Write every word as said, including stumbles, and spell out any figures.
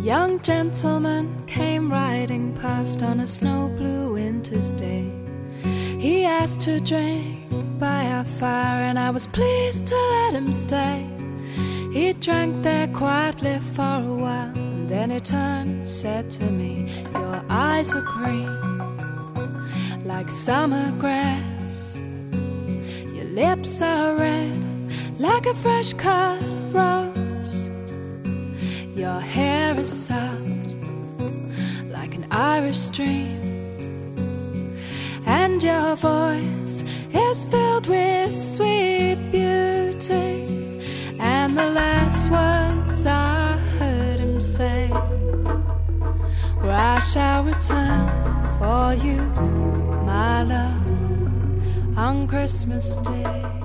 young gentleman came riding past on a snow blue winter's day. He asked to drink by our fire, and I was pleased to let him stay. He drank there quietly for a while, and then he turned and said to me, your eyes are green like summer grass, your lips are red like a fresh cut rose, your hair is soft like an Irish stream, and your voice is filled with sweet beauty. And the last words I heard him say were, I shall return for you, my love, on Christmas Day.